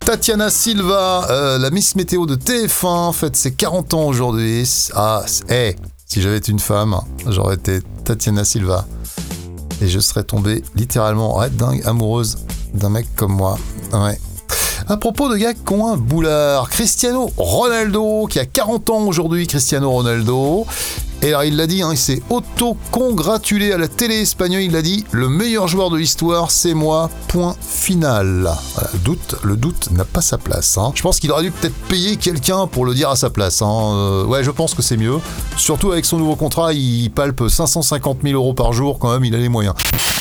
Tatiana Silva, la Miss Météo de TF1, fête ses 40 ans aujourd'hui. Ah, si j'avais été une femme, j'aurais été Tatiana Silva. Et je serais tombée littéralement dingue amoureuse d'un mec comme moi. Ouais. À propos de gars qui ont un boulard, Cristiano Ronaldo, qui a 40 ans aujourd'hui, Cristiano Ronaldo. Et alors il l'a dit, il s'est auto-congratulé à la télé espagnole, il a dit « Le meilleur joueur de l'histoire, c'est moi, point final ». Voilà, le doute n'a pas sa place. Je pense qu'il aurait dû peut-être payer quelqu'un pour le dire à sa place. Ouais, je pense que c'est mieux. Surtout avec son nouveau contrat, il palpe 550 000 € par jour, quand même, il a les moyens.